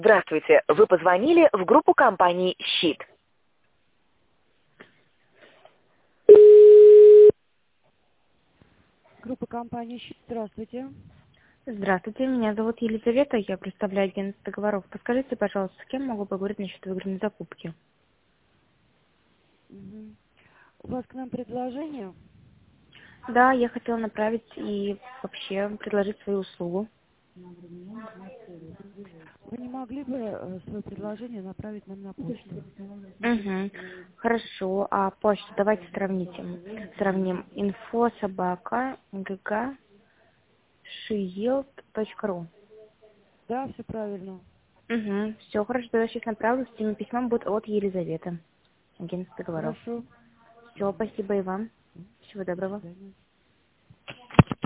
Здравствуйте, вы позвонили в группу компании «Щит». Группа компании «Щит». Здравствуйте. Здравствуйте, меня зовут Елизавета, я представляю агентство договоров. Подскажите, пожалуйста, с кем могу поговорить насчет выгодной закупки? Мгм. У вас к нам предложение? Да, я хотела направить и вообще предложить свою услугу. Вы не могли бы свое предложение направить нам на почту? Угу. Хорошо, а почту давайте сравним. info@gg.shield.ru. Да, все правильно. Угу. Все, хорошо, тогда сейчас направлю. С этим письмом будет от Елизаветы, агентство договоров. Хорошо. Все, спасибо и вам. Всего До доброго. свидания.